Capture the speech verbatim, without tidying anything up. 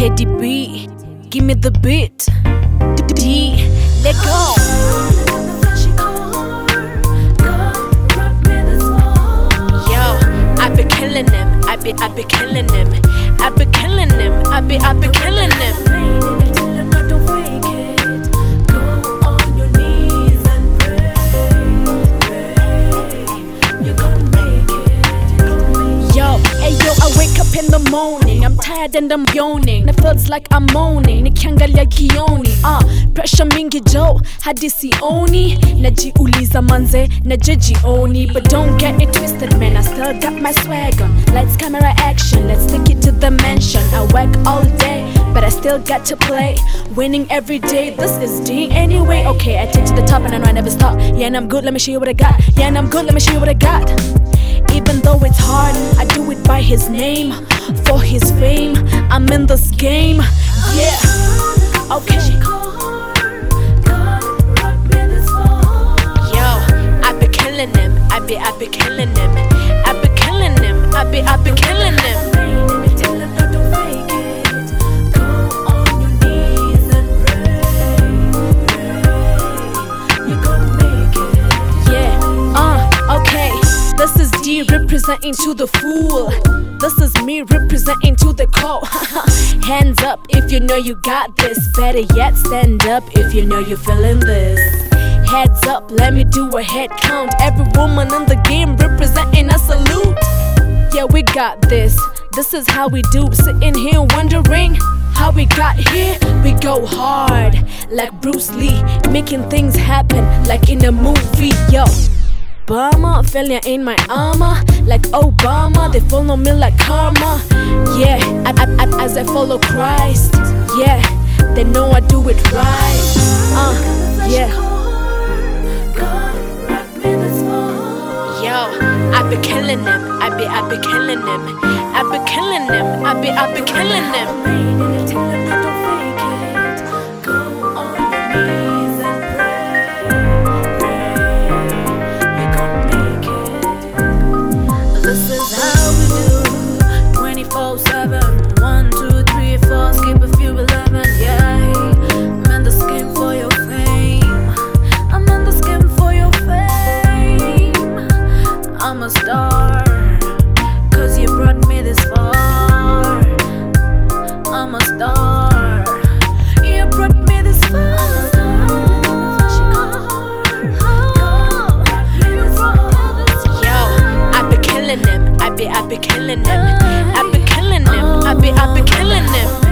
Teddy B, give me the beat. D, let go. Yo, I be killing them. I be, I be killing them. I be killing them. I be, I be killing them. In the morning, I'm tired and I'm yawning. It feels like I'm moaning. Nikiangalia kioni, ah, uh, pressure mingi jo, hadi sioni. Najiuliza manze, najijioni. But don't get it twisted, man, I still got my swag on. Lights, camera, action, let's take it to the mansion. I work all day, but I still got to play. Winning every day, this is D anyway. Okay, I take to the top and I know I never stop. Yeah, and I'm good, let me show you what I got. Yeah, and I'm good, let me show you what I got. Even though it's hard, I do it by his name, for his fame. I'm in this game, yeah. Okay. Yo, I be killing them. I be, I be killing them. I be killing them. I be, I be killing them. This is D representing to the fool. This is me representing to the cold. Hands up if you know you got this. Better yet, stand up if you know you're feeling this. Heads up, let me do a head count. Every woman in the game representing a salute. Yeah, we got this. This is how we do. Sitting here wondering how we got here. We go hard like Bruce Lee, making things happen like in a movie. Yo, Obama, failure in my armor, like Obama. They follow me like karma. Yeah, I, I, I, as I follow Christ. Yeah, they know I do it right. Uh, yeah. Yo, I be killing them. I be, I be killing them. I be killing them. I be, I be killing them. I'm a star, cause you brought me this far. I'm a star, you brought me this far. Yo, I be killing them, I be, I be killing them. I be killing them, I be, I be killing them.